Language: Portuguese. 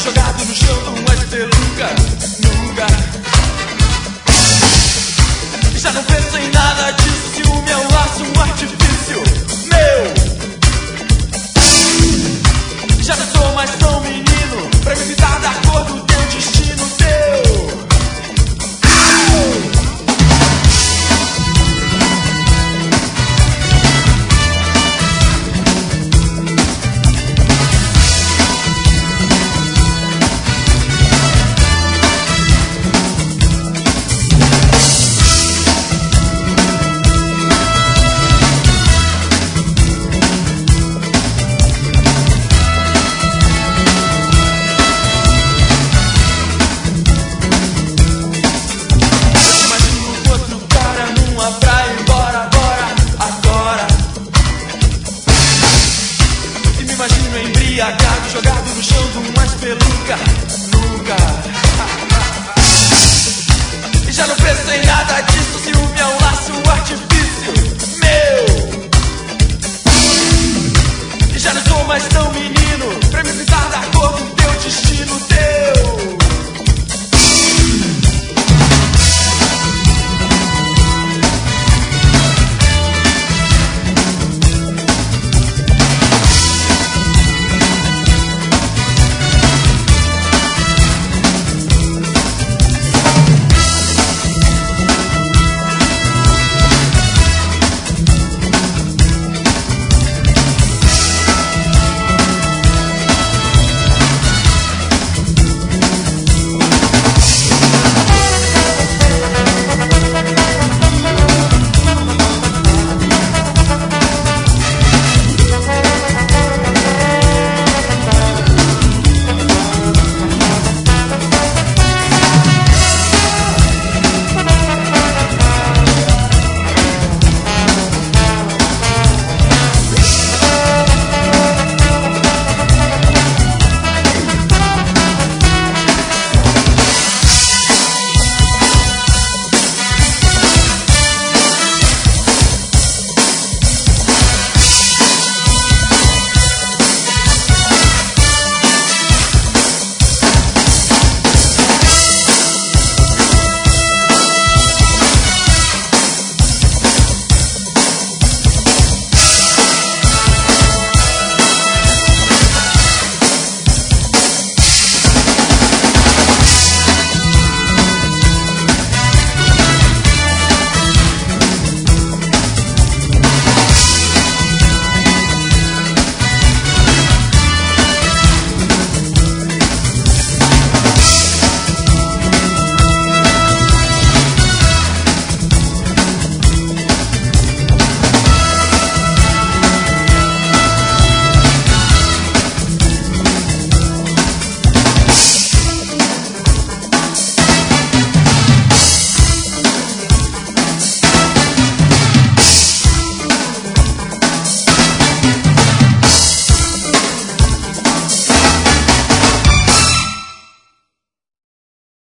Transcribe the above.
jogado no chão de uma espelunca. Nunca. Já não penso em nada disso. Ciúme é um laço, um artifício meu. Já não sou mais tão menino pra me evitar da cor do teu destino teu. Imagino embriagado, jogado no chão de uma espelunca. Nunca. E já não penso em nada disso. Ciúme é um laço, um artifício meu. E já não sou mais tão menino